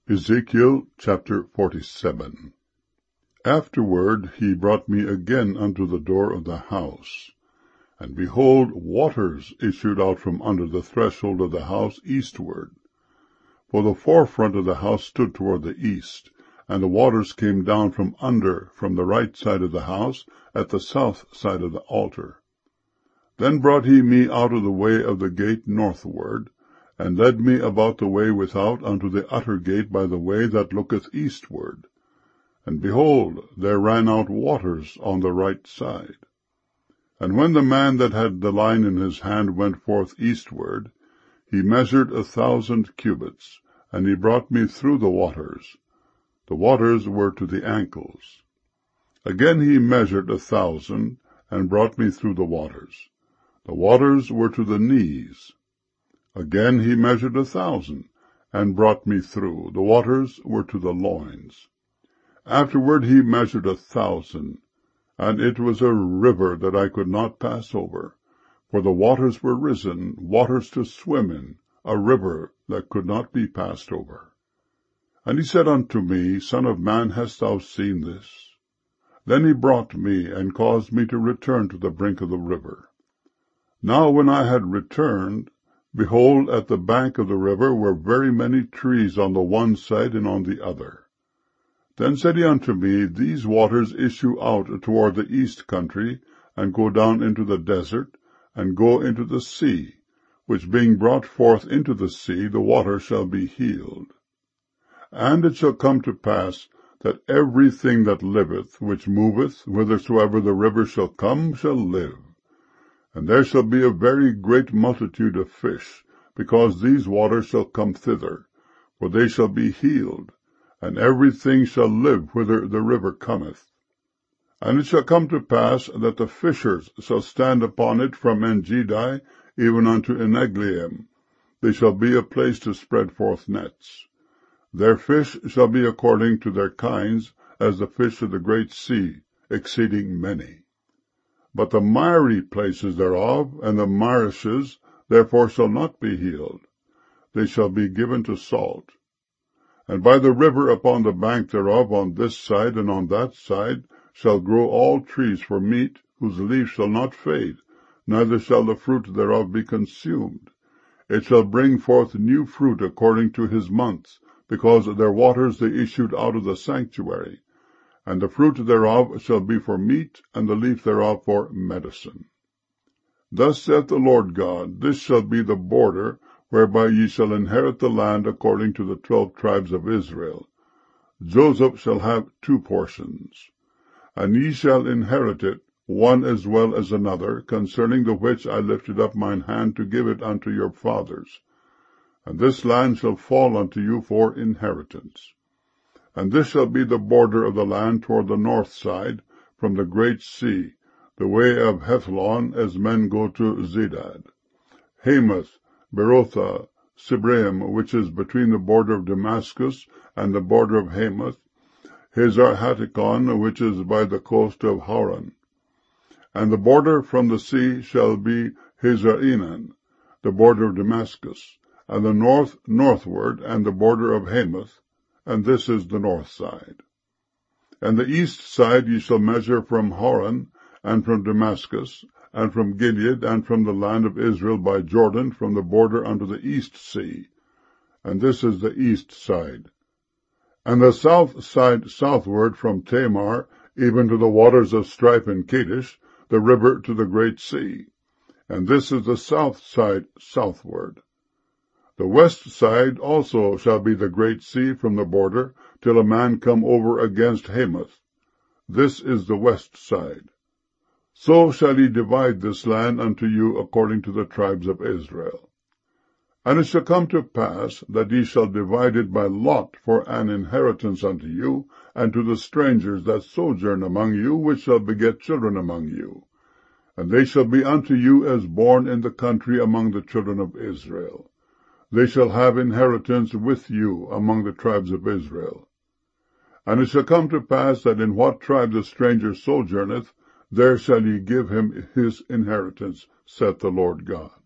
Ezekiel chapter 47. Afterward he brought me again unto the door of the house, and behold, waters issued out from under the threshold of the house eastward. For the forefront of the house stood toward the east, and the waters came down from under, from the right side of the house, at the south side of the altar. Then brought he me out of the way of the gate northward, and led me about the way without unto the utter gate by the way that looketh eastward. And behold, there ran out waters on the right side. And when the man that had the line in his hand went forth eastward, he measured 1,000 cubits, and he brought me through the waters. The waters were to the ankles. Again he measured 1,000, and brought me through the waters. The waters were to the knees. Again he measured 1,000, and brought me through. The waters were to the loins. Afterward he measured 1,000, and it was a river that I could not pass over, for the waters were risen, waters to swim in, a river that could not be passed over. And he said unto me, Son of man, hast thou seen this? Then he brought me, and caused me to return to the brink of the river. Now when I had returned, behold, at the bank of the river were very many trees on the one side and on the other. Then said he unto me, These waters issue out toward the east country, and go down into the desert, and go into the sea, which being brought forth into the sea, the water shall be healed. And it shall come to pass, that everything that liveth, which moveth, whithersoever the river shall come, shall live. And there shall be a very great multitude of fish, because these waters shall come thither, for they shall be healed, and everything shall live whither the river cometh. And it shall come to pass that the fishers shall stand upon it from Engedi even unto Eneglaim. They shall be a place to spread forth nets. Their fish shall be according to their kinds, as the fish of the great sea, exceeding many. But the miry places thereof, and the marishes, therefore shall not be healed. They shall be given to salt. And by the river upon the bank thereof, on this side and on that side, shall grow all trees for meat, whose leaf shall not fade, neither shall the fruit thereof be consumed. It shall bring forth new fruit according to his months, because their waters they issued out of the sanctuary. And the fruit thereof shall be for meat, and the leaf thereof for medicine. Thus saith the Lord God, This shall be the border, whereby ye shall inherit the land according to the 12 tribes of Israel. Joseph shall have 2 portions. And ye shall inherit it, one as well as another, concerning the which I lifted up mine hand to give it unto your fathers. And this land shall fall unto you for inheritance. And this shall be the border of the land toward the north side, from the great sea, the way of Hethlon, as men go to Zedad. Hamath, Berotha, Sibraim, which is between the border of Damascus and the border of Hamath, Hazar Hattikon, which is by the coast of Hauran. And the border from the sea shall be Hazar Enan, the border of Damascus, and the north northward, and the border of Hamath, and this is the north side. And the east side ye shall measure from Hauran, and from Damascus, and from Gilead, and from the land of Israel by Jordan, from the border unto the east sea. And this is the east side. And the south side southward from Tamar, even to the waters of Strife and Kadesh, the river to the great sea. And this is the south side southward. The west side also shall be the great sea from the border, till a man come over against Hamath. This is the west side. So shall ye divide this land unto you according to the tribes of Israel. And it shall come to pass that ye shall divide it by lot for an inheritance unto you, and to the strangers that sojourn among you, which shall beget children among you. And they shall be unto you as born in the country among the children of Israel. They shall have inheritance with you among the tribes of Israel. And it shall come to pass that in what tribe the stranger sojourneth, there shall ye give him his inheritance, saith the Lord God.